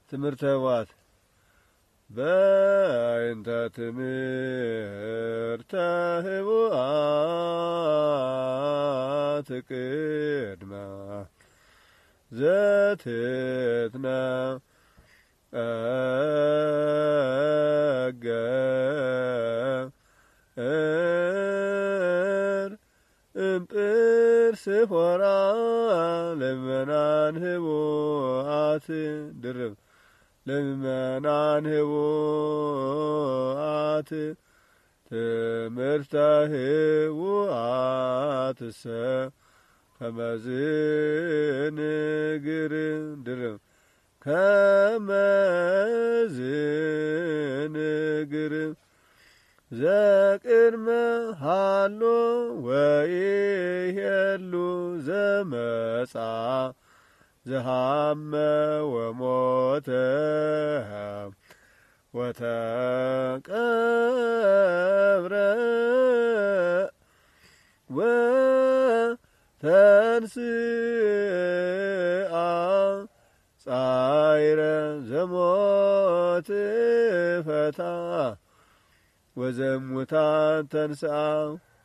ትምህርተ ኅቡዓት በእንተ ትምህርተ ኅቡዓት ቅድመ ዘትትነገር እምጵርስፎራ ለምእመናን ኅቡዓት ድርብ ለምእመናን ኅቡዓት ትምህርተ ኅቡዓትሰ ከመዝ ንግር ድርብ ከመዝ ንግር ዘቅድመ ሀሎ ወኢሄሉ ዘመጻ ዘሃመ ወሞተ ወተቀብረ ወተንሥአ ጻዕረ ዘሞት ፈታ ወዘሙታን ተንሥአ